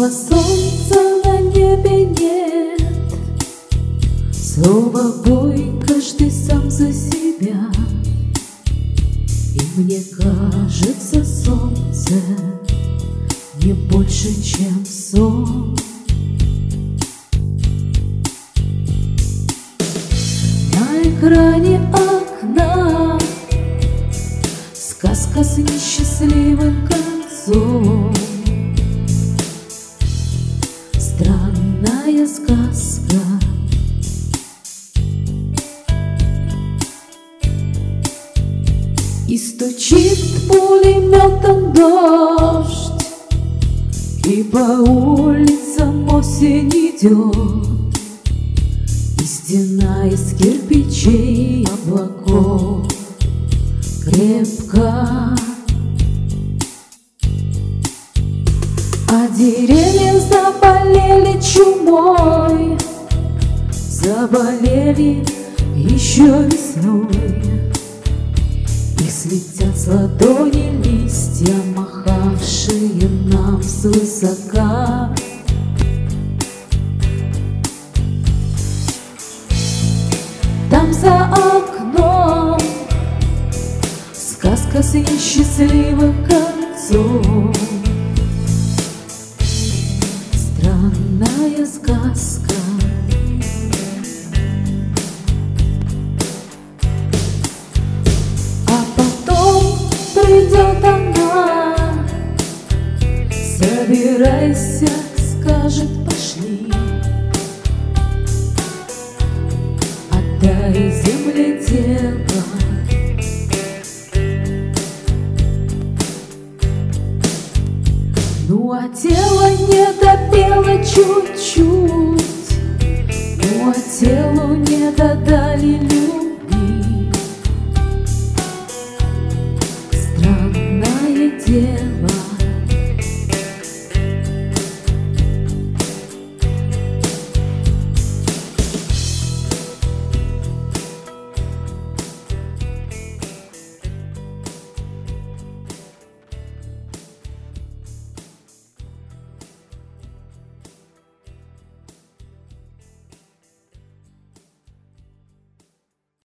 Снова солнца на небе нет, снова бой, каждый сам за себя. И мне кажется, солнце не больше, чем сон. На экране окна сказка с несчастливым концом. Странная сказка. И стучит пулеметом дождь, и по улицам осень идет, и стена из кирпичей и облаков крепка. А деревья заболели чумой, заболели еще весной. И слетят с ладони листья, махавшие нам свысока. Там за окном сказка с несчастливым концом. Странная сказка. А потом придет она, собирайся, скажет, пошли. Отдай земле тело, ну а тело не допело чуть-чуть, ну а телу не додумать.